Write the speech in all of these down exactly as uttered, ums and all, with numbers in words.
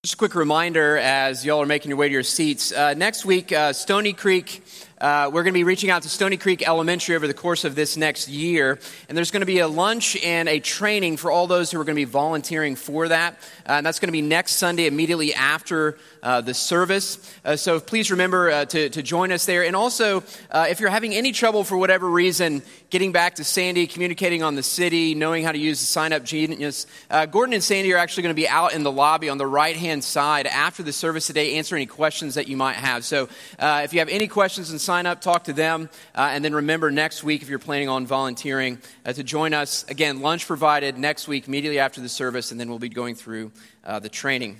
Just a quick reminder as y'all are making your way to your seats. Uh, next week, uh, Stony Creek, uh, we're going to be reaching out to Stony Creek Elementary over the course of this next year. And there's going to be a lunch and a training for all those who are going to be volunteering for that. Uh, and that's going to be next Sunday immediately after uh, the service. Uh, so please remember uh, to, to join us there. And also, uh, if you're having any trouble for whatever reason, getting back to Sandy, communicating on the city, knowing how to use the Sign Up Genius, uh, Gordon and Sandy are actually going to be out in the lobby on the right-hand side after the service today, answer any questions that you might have. So uh, if you have any questions and sign up, talk to them. Uh, and then remember next week, if you're planning on volunteering, uh, to join us. Again, lunch provided next week immediately after the service, and then we'll be going through uh, the training.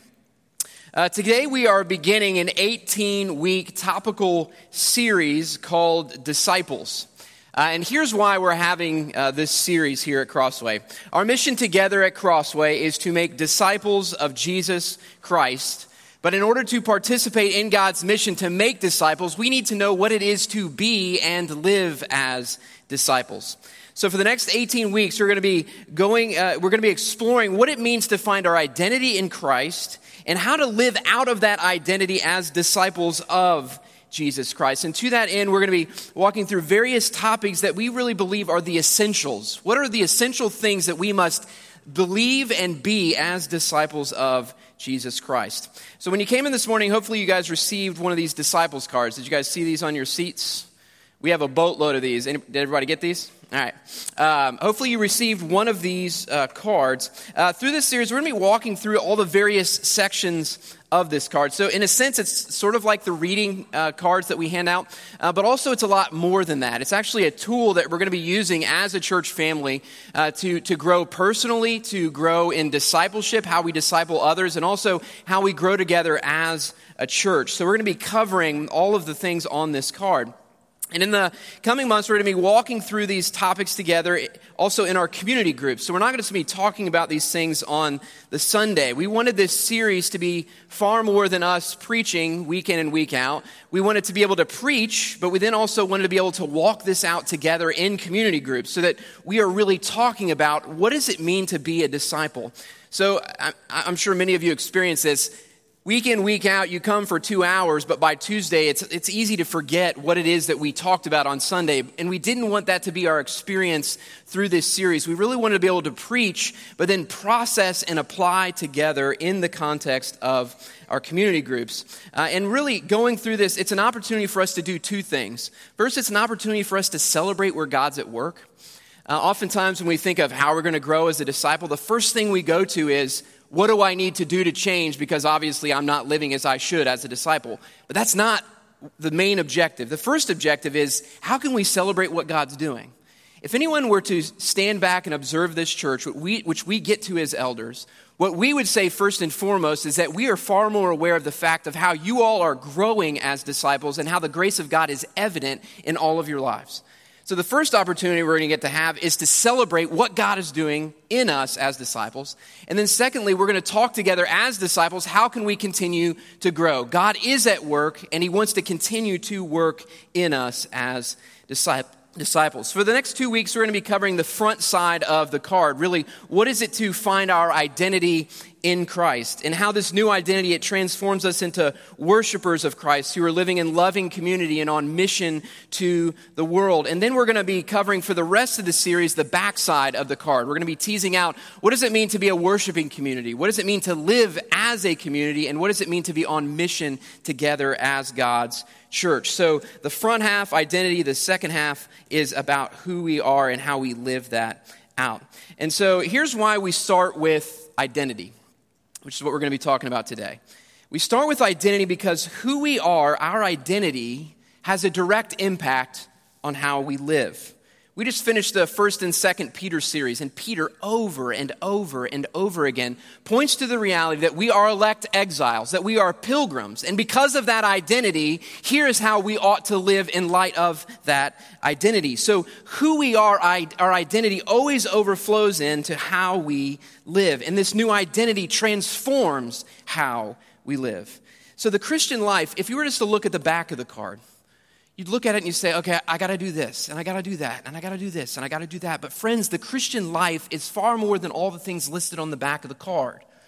Uh, today we are beginning an eighteen-week topical series called Disciples. Uh, and here's why we're having uh, this series here at Crossway. Our mission together at Crossway is to make disciples of Jesus Christ. But in order to participate in God's mission to make disciples, we need to know what it is to be and live as disciples. So for the next eighteen weeks, we're going to be going, uh, we're going to be exploring what it means to find our identity in Christ and how to live out of that identity as disciples of Jesus Christ. And to that end, we're going to be walking through various topics that we really believe are the essentials. What are the essential things that we must believe and be as disciples of Jesus Christ? So when you came in this morning, hopefully you guys received one of these disciples cards. Did you guys see these on your seats? We have a boatload of these. Did everybody get these? All right. Um, hopefully you received one of these uh, cards. Uh, through this series, we're going to be walking through all the various sections of this card. So in a sense, it's sort of like the reading uh, cards that we hand out, uh, but also it's a lot more than that. It's actually a tool that we're going to be using as a church family uh, to, to grow personally, to grow in discipleship, how we disciple others, and also how we grow together as a church. So we're going to be covering all of the things on this card. And in the coming months, we're going to be walking through these topics together, also in our community groups. So we're not going to be talking about these things on the Sunday. We wanted this series to be far more than us preaching week in and week out. We wanted to be able to preach, but we then also wanted to be able to walk this out together in community groups so that we are really talking about what does it mean to be a disciple. So I'm sure many of you experience this. Week in, week out, you come for two hours, but by Tuesday, it's it's easy to forget what it is that we talked about on Sunday. And we didn't want that to be our experience through this series. We really wanted to be able to preach, but then process and apply together in the context of our community groups. Uh, and really, going through this, it's an opportunity for us to do two things. First, it's an opportunity for us to celebrate where God's at work. Uh, oftentimes, when we think of how we're going to grow as a disciple, the first thing we go to is, what do I need to do to change? Because obviously I'm not living as I should as a disciple. But that's not the main objective. The first objective is, how can we celebrate what God's doing? If anyone were to stand back and observe this church, which we, which we get to as elders, what we would say first and foremost is that we are far more aware of the fact of how you all are growing as disciples and how the grace of God is evident in all of your lives. So the first opportunity we're going to get to have is to celebrate what God is doing in us as disciples. And then secondly, we're going to talk together as disciples. How can we continue to grow? God is at work, and he wants to continue to work in us as disciples. For the next two weeks, we're going to be covering the front side of the card. Really, what is it to find our identity in Christ, and how this new identity, it transforms us into worshipers of Christ who are living in loving community and on mission to the world. And then we're going to be covering for the rest of the series the backside of the card. We're going to be teasing out, what does it mean to be a worshiping community? What does it mean to live as a community? And what does it mean to be on mission together as God's church? So the front half, identity, the second half is about who we are and how we live that out. And so here's why we start with identity, which is what we're going to be talking about today. We start with identity because who we are, our identity, has a direct impact on how we live. We just finished the first and second Peter series, and Peter over and over and over again points to the reality that we are elect exiles, that we are pilgrims. And because of that identity, here is how we ought to live in light of that identity. So who we are, our identity always overflows into how we live. And this new identity transforms how we live. So the Christian life, if you were just to look at the back of the card, you'd look at it and you say, okay, I got to do this, and I got to do that, and I got to do this, and I got to do that. But friends, the Christian life is far more than all the things listed on the back of the card.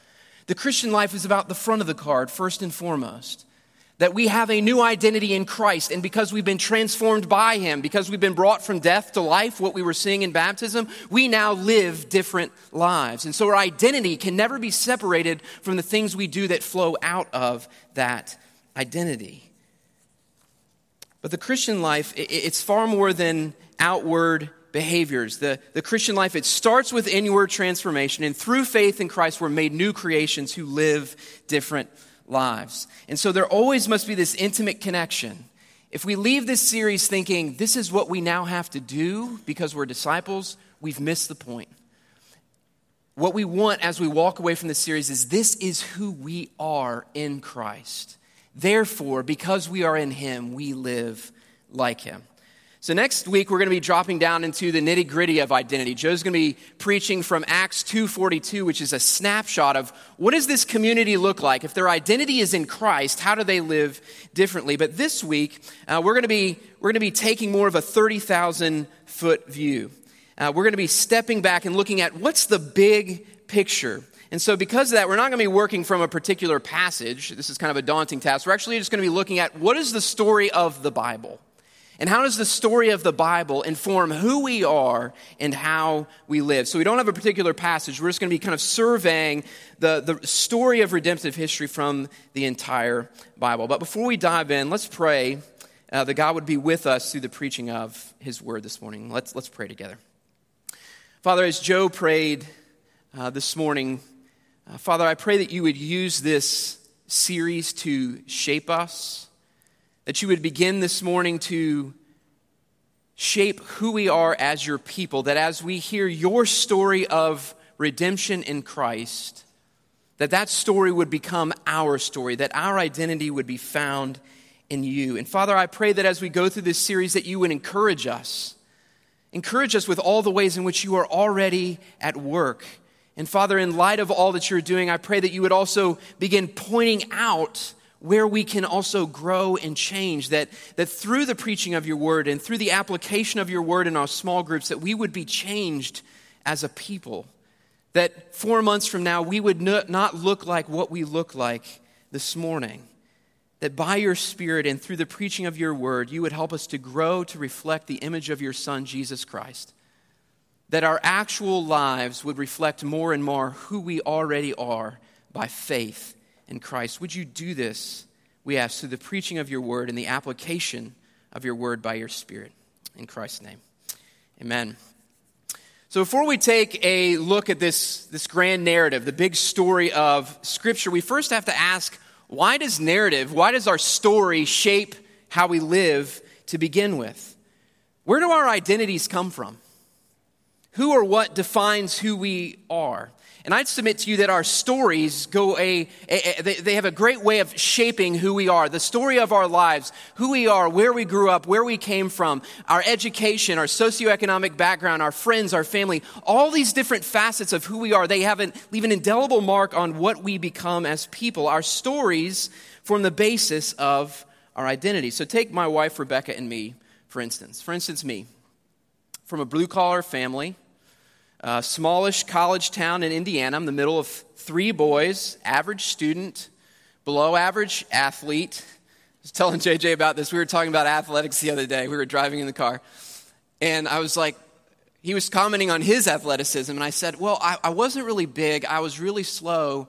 The Christian life is about the front of the card, first and foremost. That we have a new identity in Christ, and because we've been transformed by him, because we've been brought from death to life, what we were seeing in baptism, we now live different lives. And so our identity can never be separated from the things we do that flow out of that identity. But the Christian life, it's far more than outward behaviors. The, the Christian life, it starts with inward transformation, and through faith in Christ, we're made new creations who live different lives. And so there always must be this intimate connection. If we leave this series thinking this is what we now have to do because we're disciples, we've missed the point. What we want as we walk away from this series is this is who we are in Christ. Therefore, because we are in him, we live like him. So next week, we're going to be dropping down into the nitty-gritty of identity. Joe's going to be preaching from Acts two forty-two, which is a snapshot of what does this community look like? If their identity is in Christ, how do they live differently? But this week, uh, we're going to be we're going to be taking more of a thirty thousand foot view. Uh, we're going to be stepping back and looking at what's the big picture. And so because of that, we're not going to be working from a particular passage. This is kind of a daunting task. We're actually just going to be looking at what is the story of the Bible. And how does the story of the Bible inform who we are and how we live? So we don't have a particular passage. We're just going to be kind of surveying the, the story of redemptive history from the entire Bible. But before we dive in, let's pray uh, that God would be with us through the preaching of his word this morning. Let's, let's pray together. Father, as Joe prayed uh, this morning, uh, Father, I pray that you would use this series to shape us. That you would begin this morning to shape who we are as your people. That as we hear your story of redemption in Christ, that that story would become our story. That our identity would be found in you. And Father, I pray that as we go through this series that you would encourage us. Encourage us with all the ways in which you are already at work. And Father, in light of all that you're doing, I pray that you would also begin pointing out where we can also grow and change, that, that through the preaching of your word and through the application of your word in our small groups, that we would be changed as a people. That four months from now, we would not look like what we look like this morning. That by your Spirit and through the preaching of your word, you would help us to grow to reflect the image of your Son, Jesus Christ. That our actual lives would reflect more and more who we already are by faith in Christ. Would you do this, we ask, through the preaching of your word and the application of your word by your Spirit. In Christ's name, amen. So before we take a look at this, this grand narrative, the big story of Scripture, we first have to ask, why does narrative, why does our story shape how we live to begin with? Where do our identities come from? Who or what defines who we are? And I'd submit to you that our stories go a, a, a, they have a great way of shaping who we are. The story of our lives, who we are, where we grew up, where we came from, our education, our socioeconomic background, our friends, our family, all these different facets of who we are, they have an, leave an indelible mark on what we become as people. Our stories form the basis of our identity. So take my wife, Rebecca, and me, for instance. For instance, me, from a blue-collar family, a smallish college town in Indiana. I'm the middle of three boys, average student, below average athlete. I was telling J J about this. We were talking about athletics the other day. We were driving in the car. And I was like, he was commenting on his athleticism. And I said, well, I, I wasn't really big. I was really slow.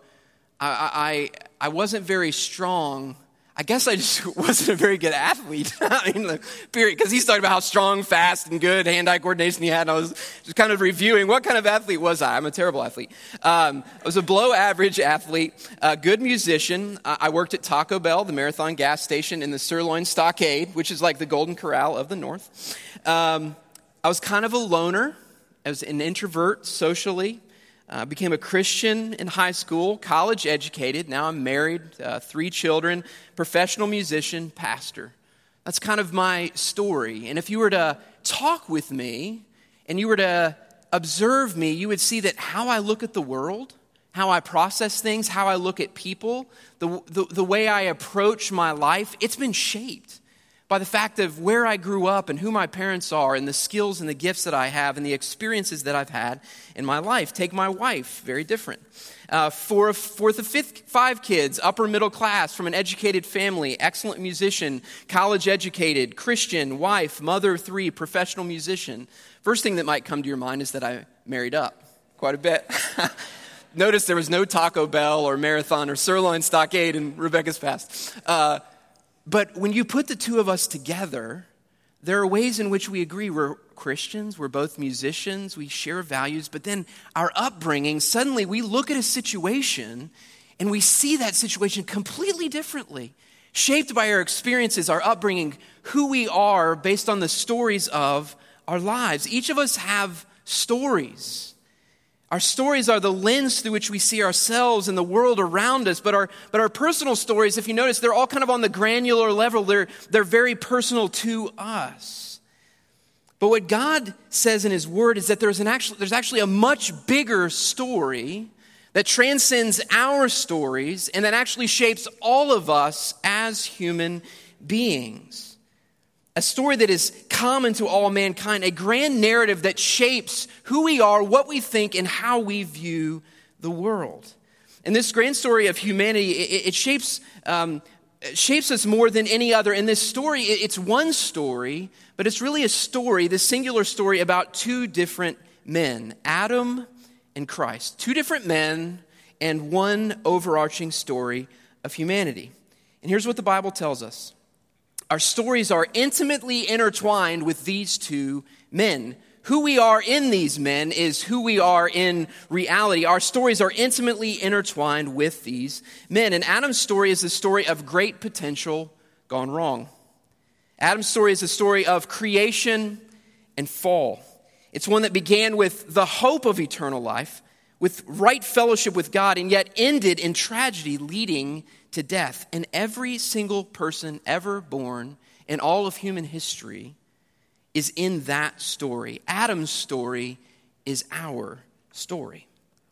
I, I, I wasn't very strong. I guess I just wasn't a very good athlete. I mean, period. Because he's talking about how strong, fast, and good hand-eye coordination he had. And I was just kind of reviewing what kind of athlete was I. I'm a terrible athlete. Um, I was a below-average athlete, a good musician. I worked at Taco Bell, the Marathon gas station, in the Sirloin Stockade, which is like the Golden Corral of the North. Um, I was kind of a loner. I was an introvert socially. Uh, became a Christian in high school, college educated. Now I'm married, uh, three children, professional musician, pastor. That's kind of my story. And if you were to talk with me and you were to observe me, you would see that how I look at the world, how I process things, how I look at people, the, the, the way I approach my life, it's been shaped by the fact of where I grew up and who my parents are and the skills and the gifts that I have and the experiences that I've had in my life. Take my wife, very different. Uh, four of, fourth of fifth, five kids, upper middle class, from an educated family, excellent musician, college educated, Christian, wife, mother of three, professional musician. First thing that might come to your mind is that I married up quite a bit. Notice there was no Taco Bell or Marathon or Sirloin Stockade in Rebecca's past. Uh, but when you put the two of us together, there are ways in which we agree. We're Christians, we're both musicians, we share values, but then our upbringing, suddenly we look at a situation and we see that situation completely differently, shaped by our experiences, our upbringing, who we are based on the stories of our lives. Each of us have stories. Our stories are the lens through which we see ourselves and the world around us, but our but our personal stories, if you notice, they're all kind of on the granular level. They're, they're very personal to us. But what God says in His Word is that there's, an actual, there's actually a much bigger story that transcends our stories and that actually shapes all of us as human beings. A story that is common to all mankind, a grand narrative that shapes who we are, what we think, and how we view the world. And this grand story of humanity, it, it shapes um, it shapes us more than any other. In this story, it, it's one story, but it's really a story, this singular story about two different men, Adam and Christ. Two different men and one overarching story of humanity. And here's what the Bible tells us. Our stories are intimately intertwined with these two men. Who we are in these men is who we are in reality. Our stories are intimately intertwined with these men. And Adam's story is the story of great potential gone wrong. Adam's story is a story of creation and fall. It's one that began with the hope of eternal life, with right fellowship with God, and yet ended in tragedy leading to death. And every single person ever born in all of human history is in that story. Adam's story is our story.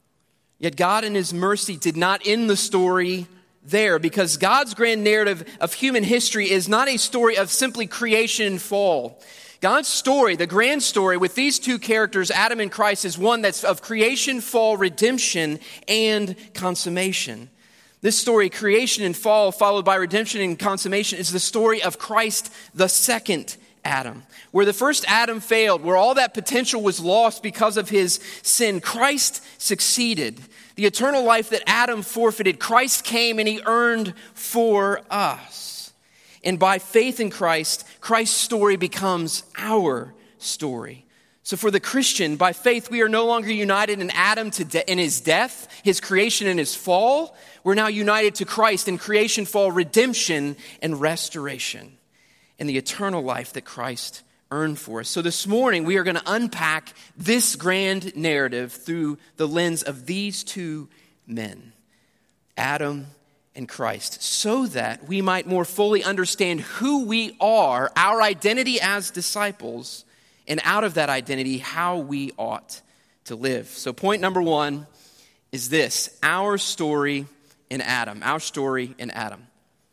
Yet God in His mercy did not end the story there, because God's grand narrative of human history is not a story of simply creation and fall. God's story, the grand story with these two characters, Adam and Christ, is one that's of creation, fall, redemption, and consummation. This story, creation and fall, followed by redemption and consummation, is the story of Christ, the second Adam. Where the first Adam failed, where all that potential was lost because of his sin, Christ succeeded. The eternal life that Adam forfeited, Christ came and He earned for us. And by faith in Christ, Christ's story becomes our story. So for the Christian, by faith, we are no longer united in Adam to de- in his death, his creation, and his fall. We're now united to Christ in creation, fall, redemption, and restoration, and the eternal life that Christ earned for us. So this morning, we are going to unpack this grand narrative through the lens of these two men, Adam and Christ, so that we might more fully understand who we are, our identity as disciples, and out of that identity, how we ought to live. So point number one is this: our story in Adam. Our story in Adam.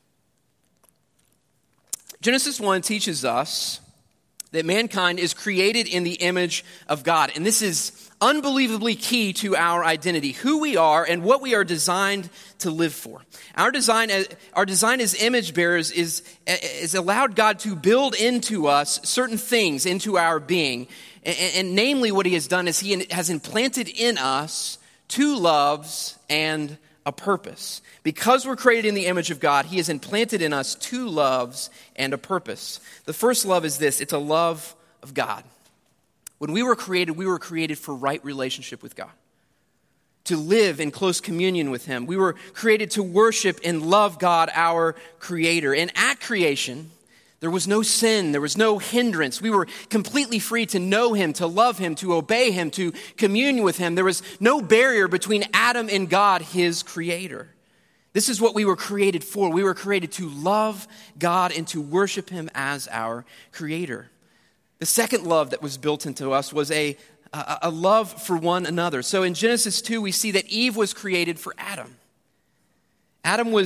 Genesis one teaches us that mankind is created in the image of God. And this is unbelievably key to our identity, who we are and what we are designed to live for. Our design, our design as image bearers is, is allowed God to build into us certain things into our being. And, and namely what He has done is He has implanted in us two loves and a purpose. Because we're created in the image of God, He has implanted in us two loves and a purpose. The first love is this: it's a love of God. When we were created, we were created for right relationship with God, to live in close communion with Him. We were created to worship and love God, our Creator. And at creation, there was no sin, there was no hindrance. We were completely free to know Him, to love Him, to obey Him, to commune with Him. There was no barrier between Adam and God, His Creator. This is what we were created for. We were created to love God and to worship Him as our Creator. The second love that was built into us was a, a, a love for one another. So in Genesis two, we see that Eve was created for Adam. Adam was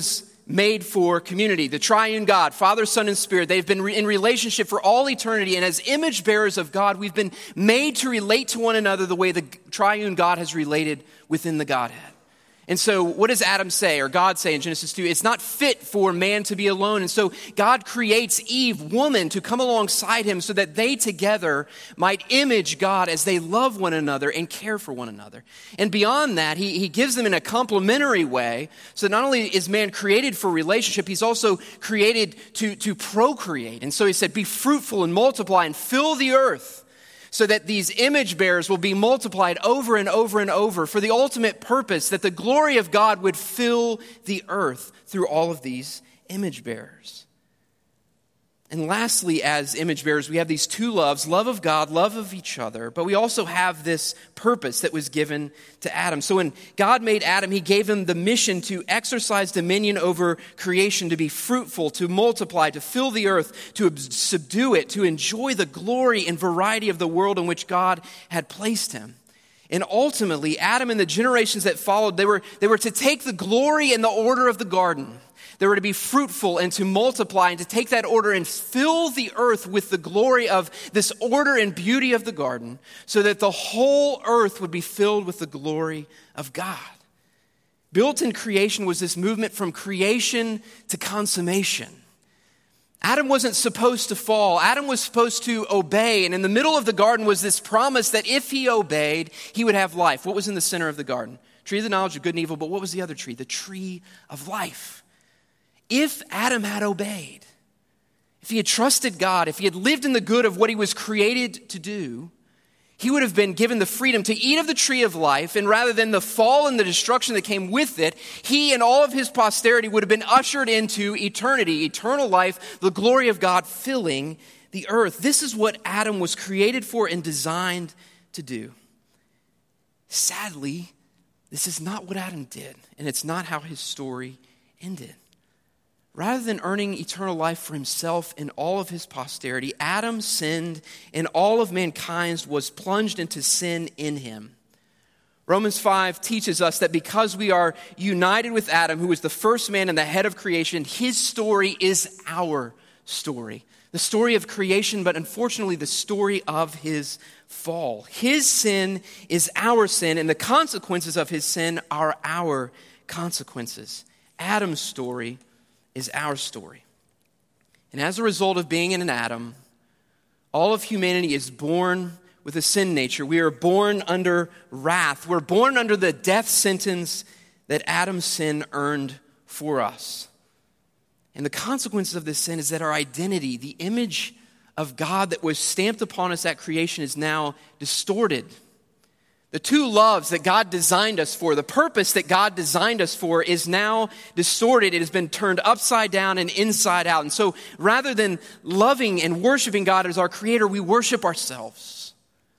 made for community. The triune God, Father, Son, and Spirit, they've been in relationship for all eternity. And as image bearers of God, we've been made to relate to one another the way the triune God has related within the Godhead. And so what does Adam say, or God say in Genesis two? It's not fit for man to be alone. And so God creates Eve, woman, to come alongside him so that they together might image God as they love one another and care for one another. And beyond that, he, he gives them in a complementary way. So not only is man created for relationship, he's also created to, to procreate. And so he said, be fruitful and multiply and fill the earth, so that these image bearers will be multiplied over and over and over for the ultimate purpose that the glory of God would fill the earth through all of these image bearers. And lastly, as image bearers, we have these two loves, love of God, love of each other, but we also have this purpose that was given to Adam. So when God made Adam, he gave him the mission to exercise dominion over creation, to be fruitful, to multiply, to fill the earth, to subdue it, to enjoy the glory and variety of the world in which God had placed him. And ultimately, Adam and the generations that followed, they were, they were to take the glory and the order of the garden. They were to be fruitful and to multiply and to take that order and fill the earth with the glory of this order and beauty of the garden so that the whole earth would be filled with the glory of God. Built in creation was this movement from creation to consummation. Adam wasn't supposed to fall. Adam was supposed to obey. And in the middle of the garden was this promise that if he obeyed, he would have life. What was in the center of the garden? Tree of the knowledge of good and evil. But what was the other tree? The tree of life. If Adam had obeyed, if he had trusted God, if he had lived in the good of what he was created to do, he would have been given the freedom to eat of the tree of life, and rather than the fall and the destruction that came with it, he and all of his posterity would have been ushered into eternity, eternal life, the glory of God filling the earth. This is what Adam was created for and designed to do. Sadly, this is not what Adam did, and it's not how his story ended. Rather than earning eternal life for himself and all of his posterity, Adam sinned and all of mankind was plunged into sin in him. Romans five teaches us that because we are united with Adam, who was the first man and the head of creation, his story is our story. The story of creation, but unfortunately the story of his fall. His sin is our sin, and the consequences of his sin are our consequences. Adam's story is our story. And as a result of being in an Adam, all of humanity is born with a sin nature. We are born under wrath. We're born under the death sentence that Adam's sin earned for us. And the consequences of this sin is that our identity, the image of God that was stamped upon us at creation, is now distorted. The two loves that God designed us for, the purpose that God designed us for, is now distorted. It has been turned upside down and inside out. And so rather than loving and worshiping God as our creator, we worship ourselves.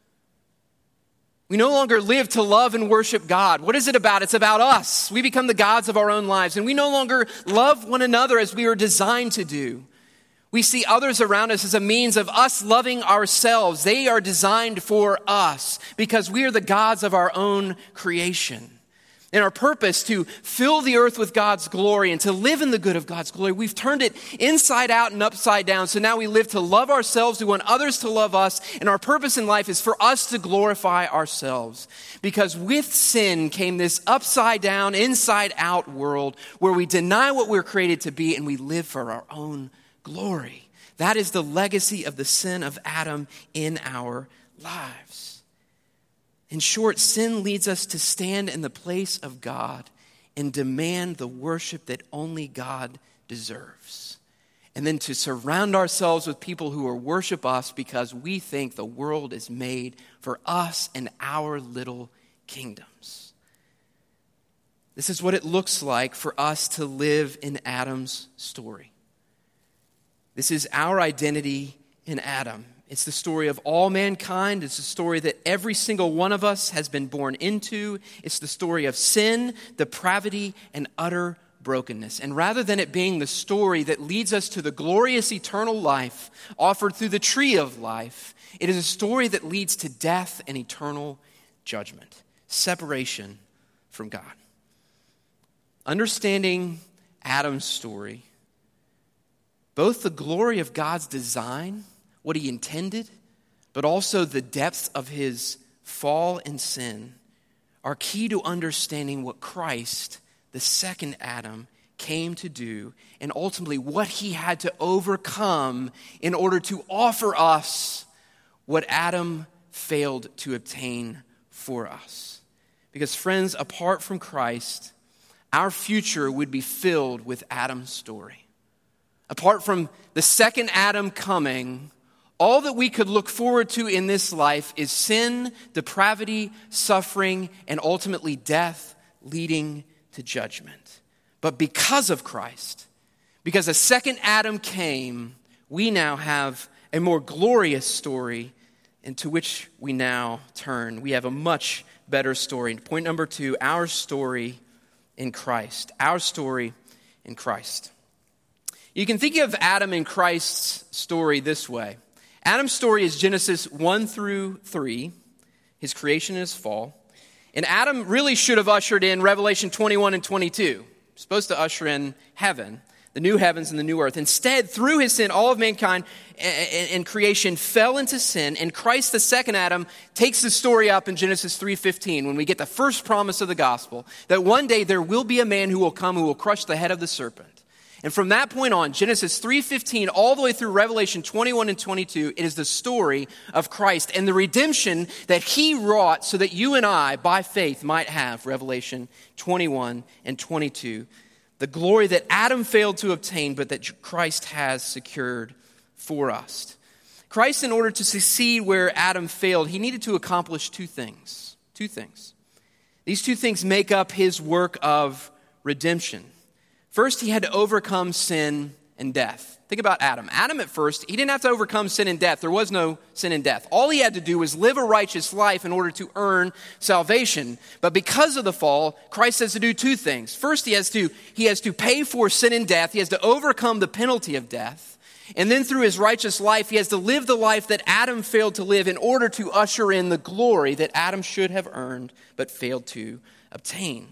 We no longer live to love and worship God. What is it about? It's about us. We become the gods of our own lives, and we no longer love one another as we were designed to do. We see others around us as a means of us loving ourselves. They are designed for us because we are the gods of our own creation. And our purpose to fill the earth with God's glory and to live in the good of God's glory, we've turned it inside out and upside down. So now we live to love ourselves. We want others to love us. And our purpose in life is for us to glorify ourselves. Because with sin came this upside down, inside out world where we deny what we're created to be and we live for our own glory. That is the legacy of the sin of Adam in our lives. In short, sin leads us to stand in the place of God and demand the worship that only God deserves. And then to surround ourselves with people who will worship us because we think the world is made for us and our little kingdoms. This is what it looks like for us to live in Adam's story. This is our identity in Adam. It's the story of all mankind. It's the story that every single one of us has been born into. It's the story of sin, depravity, and utter brokenness. And rather than it being the story that leads us to the glorious eternal life offered through the tree of life, it is a story that leads to death and eternal judgment, separation from God. Understanding Adam's story, both the glory of God's design, what he intended, but also the depths of his fall and sin are key to understanding what Christ, the second Adam, came to do, and ultimately what he had to overcome in order to offer us what Adam failed to obtain for us. Because friends, apart from Christ, our future would be filled with Adam's story. Apart from the second Adam coming, all that we could look forward to in this life is sin, depravity, suffering, and ultimately death, leading to judgment. But because of Christ, because a second Adam came, we now have a more glorious story into which we now turn. We have a much better story. Point number two, our story in Christ. Our story in Christ. You can think of Adam and Christ's story this way. Adam's story is Genesis one through three, his creation and his fall. And Adam really should have ushered in Revelation twenty-one and twenty-two. Supposed to usher in heaven, the new heavens and the new earth. Instead, through his sin, all of mankind and creation fell into sin, and Christ, the second Adam, takes the story up in Genesis three fifteen when we get the first promise of the gospel that one day there will be a man who will come who will crush the head of the serpent. And from that point on, Genesis three fifteen all the way through Revelation twenty-one and twenty-two, it is the story of Christ and the redemption that he wrought so that you and I, by faith, might have Revelation twenty-one and twenty-two. The glory that Adam failed to obtain, but that Christ has secured for us. Christ, in order to succeed where Adam failed, he needed to accomplish two things. Two things. These two things make up his work of redemption. First, he had to overcome sin and death. Think about Adam. Adam at first, he didn't have to overcome sin and death. There was no sin and death. All he had to do was live a righteous life in order to earn salvation. But because of the fall, Christ has to do two things. First, he has to, he has to pay for sin and death. He has to overcome the penalty of death. And then through his righteous life, he has to live the life that Adam failed to live in order to usher in the glory that Adam should have earned but failed to obtain.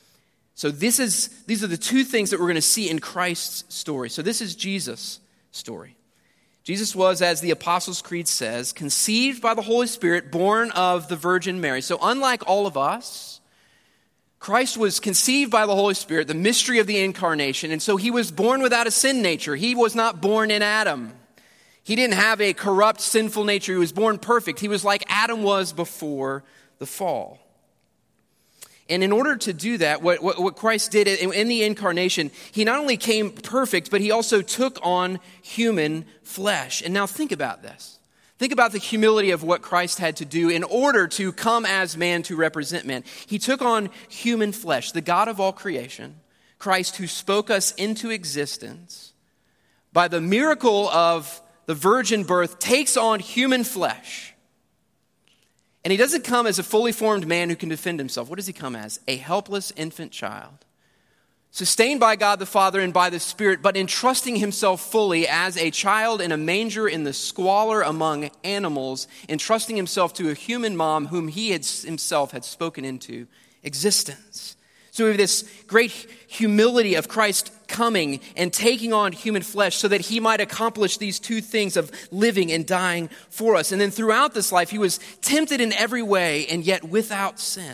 So this is these are the two things that we're going to see in Christ's story. So this is Jesus' story. Jesus was, as the Apostles' Creed says, conceived by the Holy Spirit, born of the Virgin Mary. So unlike all of us, Christ was conceived by the Holy Spirit, the mystery of the incarnation, and so he was born without a sin nature. He was not born in Adam. He didn't have a corrupt, sinful nature. He was born perfect. He was like Adam was before the fall. And in order to do that, what, what, what Christ did in, in the incarnation, he not only came perfect, but he also took on human flesh. And now think about this. Think about the humility of what Christ had to do in order to come as man to represent man. He took on human flesh, the God of all creation, Christ who spoke us into existence, by the miracle of the virgin birth, takes on human flesh. And he doesn't come as a fully formed man who can defend himself. What does he come as? A helpless infant child, sustained by God the Father and by the Spirit, but entrusting himself fully as a child in a manger in the squalor among animals, entrusting himself to a human mom whom he had, himself had spoken into existence. So we have this great humility of Christ coming and taking on human flesh so that he might accomplish these two things of living and dying for us. And then throughout this life, he was tempted in every way and yet without sin.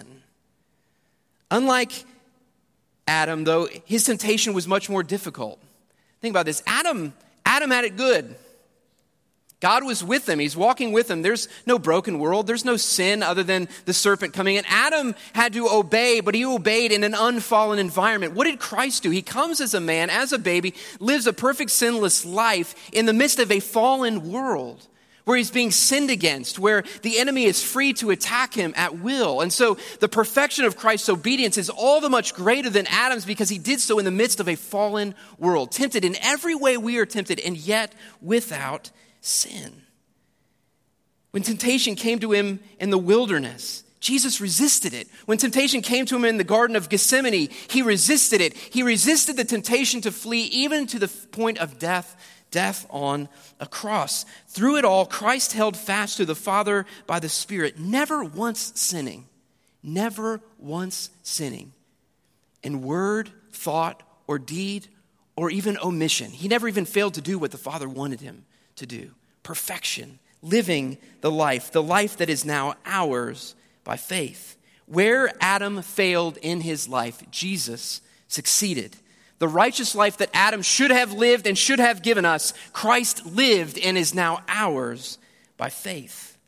Unlike Adam, though, his temptation was much more difficult. Think about this. Adam, Adam had it good. God was with him. He's walking with him. There's no broken world. There's no sin other than the serpent coming in. Adam had to obey, but he obeyed in an unfallen environment. What did Christ do? He comes as a man, as a baby, lives a perfect sinless life in the midst of a fallen world where he's being sinned against, where the enemy is free to attack him at will. And so the perfection of Christ's obedience is all the much greater than Adam's because he did so in the midst of a fallen world, tempted in every way we are tempted, and yet without sin. When temptation came to him in the wilderness, Jesus resisted it. When temptation came to him in the Garden of Gethsemane, he resisted it. He resisted the temptation to flee even to the point of death, death on a cross. Through it all, Christ held fast to the Father by the Spirit, never once sinning, never once sinning in word, thought, or deed or even omission. He never even failed to do what the Father wanted him to do. Perfection, living the life, the life that is now ours by faith. Where Adam failed in his life, Jesus succeeded. The righteous life that Adam should have lived and should have given us, Christ lived and is now ours by faith.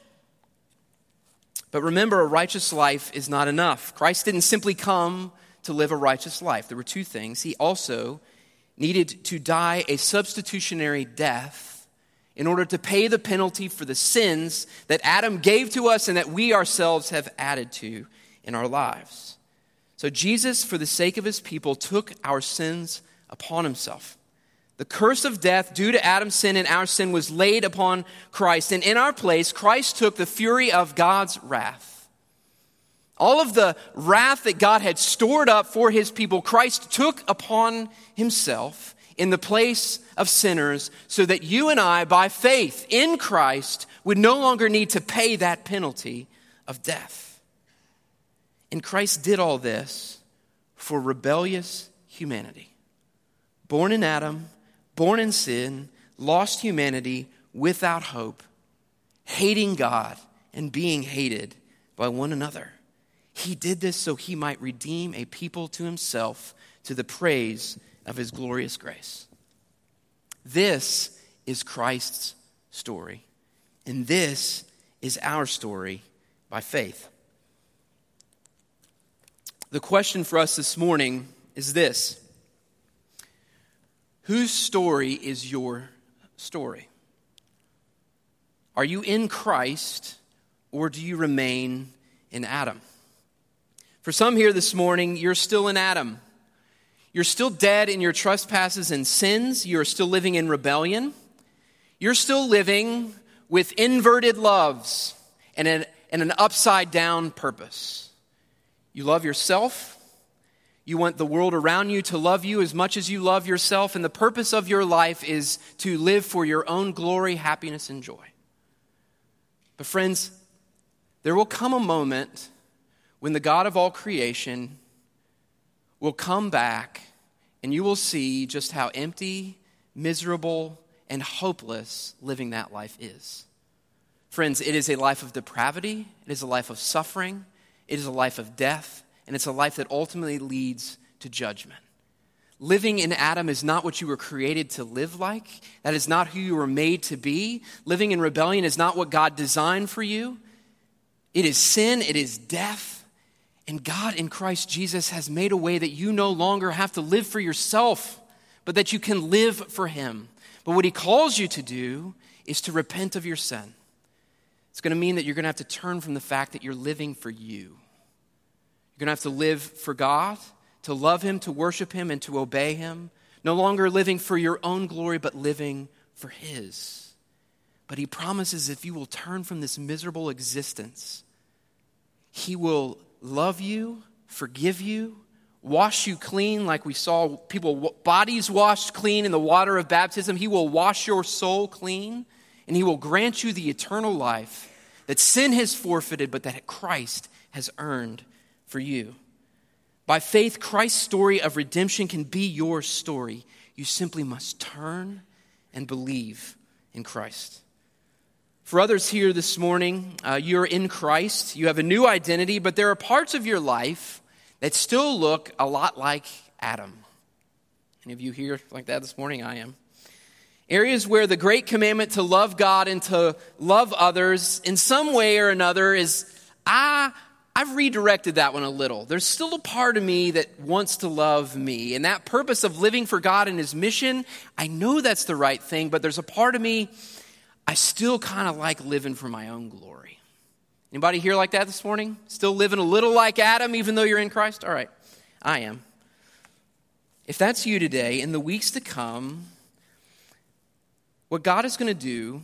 But remember, a righteous life is not enough. Christ didn't simply come to live a righteous life. There were two things. He also needed to die a substitutionary death in order to pay the penalty for the sins that Adam gave to us and that we ourselves have added to in our lives. So Jesus, for the sake of his people, took our sins upon himself. The curse of death due to Adam's sin and our sin was laid upon Christ. And in our place, Christ took the fury of God's wrath. All of the wrath that God had stored up for his people, Christ took upon himself in the place of sinners so that you and I, by faith in Christ, would no longer need to pay that penalty of death. And Christ did all this for rebellious humanity. Born in Adam, born in sin, lost humanity without hope, hating God and being hated by one another. He did this so he might redeem a people to himself to the praise of his glorious grace. This is Christ's story, and this is our story by faith. The question for us this morning is this: whose story is your story? Are you in Christ, or do you remain in Adam? For some here this morning, you're still in Adam. You're still dead in your trespasses and sins. You're still living in rebellion. You're still living with inverted loves and an, and an upside-down purpose. You love yourself. You want the world around you to love you as much as you love yourself. And the purpose of your life is to live for your own glory, happiness, and joy. But friends, there will come a moment when the God of all creation will come back and you will see just how empty, miserable, and hopeless living that life is. Friends, it is a life of depravity. It is a life of suffering. It is a life of death. And it's a life that ultimately leads to judgment. Living in Adam is not what you were created to live like. That is not who you were made to be. Living in rebellion is not what God designed for you. It is sin. It is death. And God in Christ Jesus has made a way that you no longer have to live for yourself, but that you can live for him. But what he calls you to do is to repent of your sin. It's going to mean that you're going to have to turn from the fact that you're living for you. You're going to have to live for God, to love him, to worship him, and to obey him. No longer living for your own glory, but living for his. But he promises if you will turn from this miserable existence, he will love you, forgive you, wash you clean like we saw people, bodies washed clean in the water of baptism. He will wash your soul clean, and he will grant you the eternal life that sin has forfeited, but that Christ has earned for you. By faith, Christ's story of redemption can be your story. You simply must turn and believe in Christ. For others here this morning, uh, you're in Christ. You have a new identity, but there are parts of your life that still look a lot like Adam. Any of you here like that this morning? I am. Areas where the great commandment to love God and to love others in some way or another is, I, I've redirected that one a little. There's still a part of me that wants to love me. And that purpose of living for God and his mission, I know that's the right thing, but there's a part of me I still kind of like living for my own glory. Anybody here like that this morning? Still living a little like Adam even though you're in Christ? All right, I am. If that's you today, in the weeks to come, what God is going to do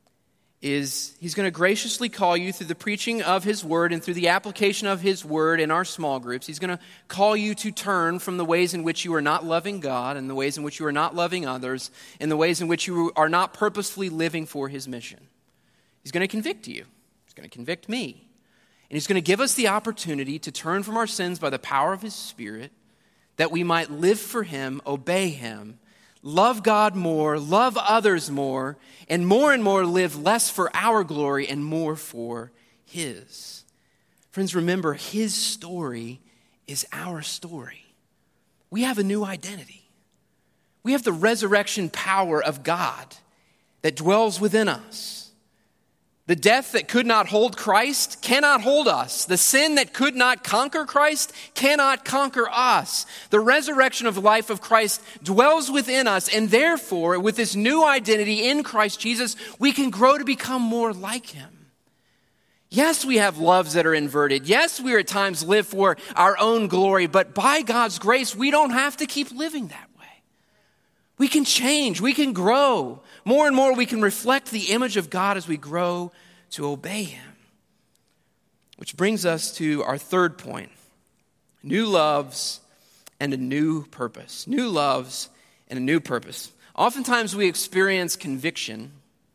is he's going to graciously call you through the preaching of his word and through the application of his word in our small groups. He's going to call you to turn from the ways in which you are not loving God and the ways in which you are not loving others and the ways in which you are not purposefully living for his mission. He's going to convict you. He's going to convict me. And he's going to give us the opportunity to turn from our sins by the power of his Spirit, that we might live for him, obey him, love God more, love others more, and more and more live less for our glory and more for his. Friends, remember, his story is our story. We have a new identity. We have the resurrection power of God that dwells within us. The death that could not hold Christ cannot hold us. The sin that could not conquer Christ cannot conquer us. The resurrection of life of Christ dwells within us, and therefore, with this new identity in Christ Jesus, we can grow to become more like him. Yes, we have loves that are inverted. Yes, we at times live for our own glory, but by God's grace, we don't have to keep living that way. We can change, we can grow. More and more we can reflect the image of God as we grow to obey him. Which brings us to our third point. New loves and a new purpose. New loves and a new purpose. Oftentimes we experience conviction,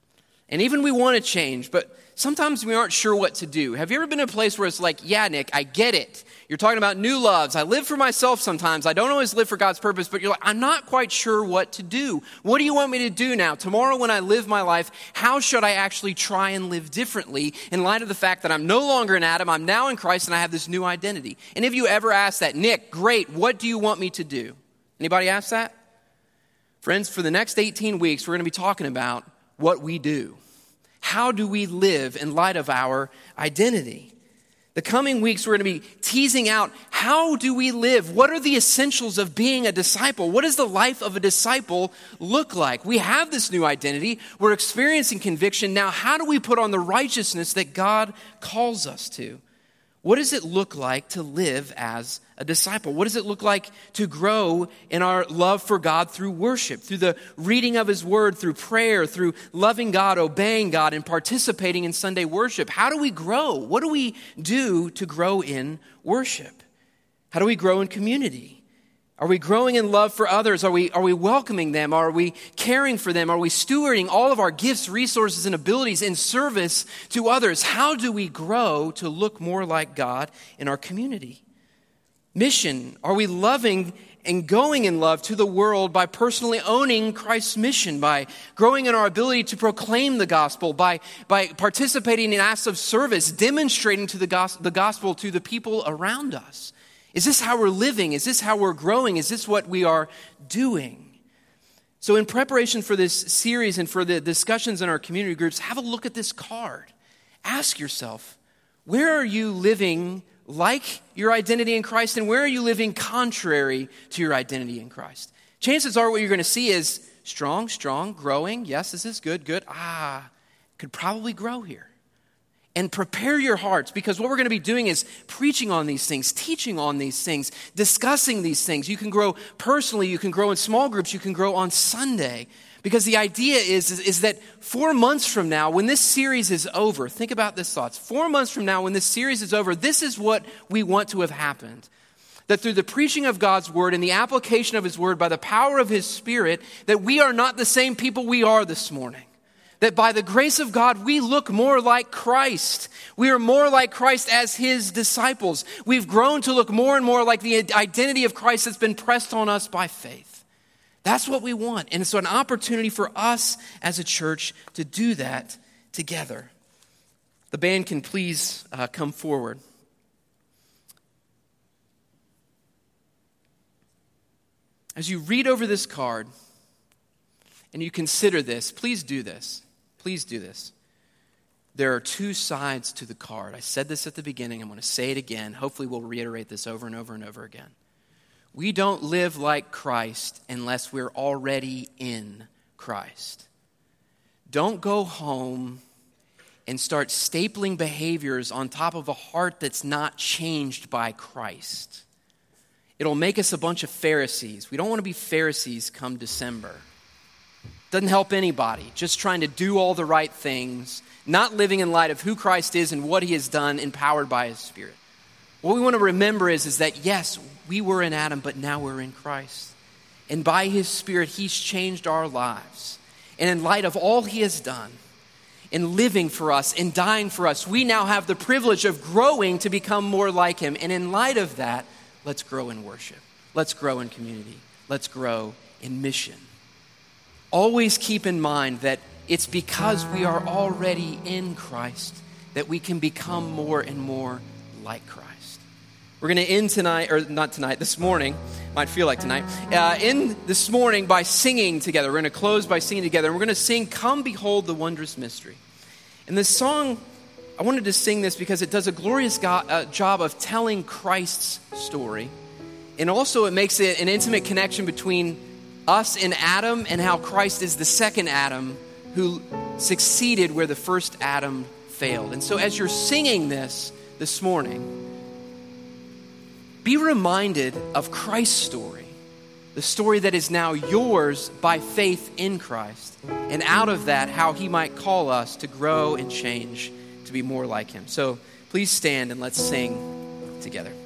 and even we want to change, but sometimes we aren't sure what to do. Have you ever been in a place where it's like, yeah, Nick, I get it. You're talking about new loves. I live for myself sometimes. I don't always live for God's purpose, but you're like, I'm not quite sure what to do. What do you want me to do now? Tomorrow when I live my life, how should I actually try and live differently in light of the fact that I'm no longer in Adam, I'm now in Christ, and I have this new identity? And if you ever ask that, Nick, great, what do you want me to do? Anybody ask that? Friends, for the next eighteen weeks, we're going to be talking about what we do. How do we live in light of our identity? The coming weeks, we're going to be teasing out, how do we live? What are the essentials of being a disciple? What does the life of a disciple look like? We have this new identity. We're experiencing conviction. Now, how do we put on the righteousness that God calls us to? What does it look like to live as a disciple? What does it look like to grow in our love for God through worship, through the reading of his word, through prayer, through loving God, obeying God, and participating in Sunday worship? How do we grow? What do we do to grow in worship? How do we grow in community? Are we growing in love for others? Are we, are we welcoming them? Are we caring for them? Are we stewarding all of our gifts, resources, and abilities in service to others? How do we grow to look more like God in our community? Mission. Are we loving and going in love to the world by personally owning Christ's mission, by growing in our ability to proclaim the gospel, by, by participating in acts of service, demonstrating to the gospel, the gospel to the people around us? Is this how we're living? Is this how we're growing? Is this what we are doing? So in preparation for this series and for the discussions in our community groups, have a look at this card. Ask yourself, where are you living like your identity in Christ, and where are you living contrary to your identity in Christ? Chances are what you're going to see is strong, strong, growing. Yes, this is good, good. Ah, could probably grow here. And prepare your hearts, because what we're going to be doing is preaching on these things, teaching on these things, discussing these things. You can grow personally, you can grow in small groups, you can grow on Sunday. Because the idea is, is, is that four months from now, when this series is over, think about this thoughts. Four months from now, when this series is over, this is what we want to have happened. That through the preaching of God's word and the application of his word by the power of his Spirit, that we are not the same people we are this morning. That by the grace of God, we look more like Christ. We are more like Christ as his disciples. We've grown to look more and more like the identity of Christ that's been pressed on us by faith. That's what we want. And so an opportunity for us as a church to do that together. The band can please uh, come forward. As you read over this card and you consider this, please do this. Please do this. There are two sides to the card. I said this at the beginning. I'm going to say it again. Hopefully we'll reiterate this over and over and over again. We don't live like Christ unless we're already in Christ. Don't go home and start stapling behaviors on top of a heart that's not changed by Christ. It'll make us a bunch of Pharisees. We don't want to be Pharisees come December. Doesn't help anybody. Just trying to do all the right things, not living in light of who Christ is and what he has done, empowered by his Spirit. What we want to remember is, is that, yes, we were in Adam, but now we're in Christ. And by his Spirit, he's changed our lives. And in light of all he has done, in living for us, in dying for us, we now have the privilege of growing to become more like him. And in light of that, let's grow in worship. Let's grow in community. Let's grow in mission. Always keep in mind that it's because we are already in Christ that we can become more and more like Christ. We're going to end tonight, or not tonight, this morning, might feel like tonight, uh, end this morning by singing together. We're going to close by singing together. And we're going to sing, Come Behold the Wondrous Mystery. And this song, I wanted to sing this because it does a glorious go- uh, job of telling Christ's story. And also it makes it an intimate connection between us and Adam and how Christ is the second Adam who succeeded where the first Adam failed. And so as you're singing this this morning, be reminded of Christ's story, the story that is now yours by faith in Christ. And out of that, how he might call us to grow and change to be more like him. So please stand and let's sing together.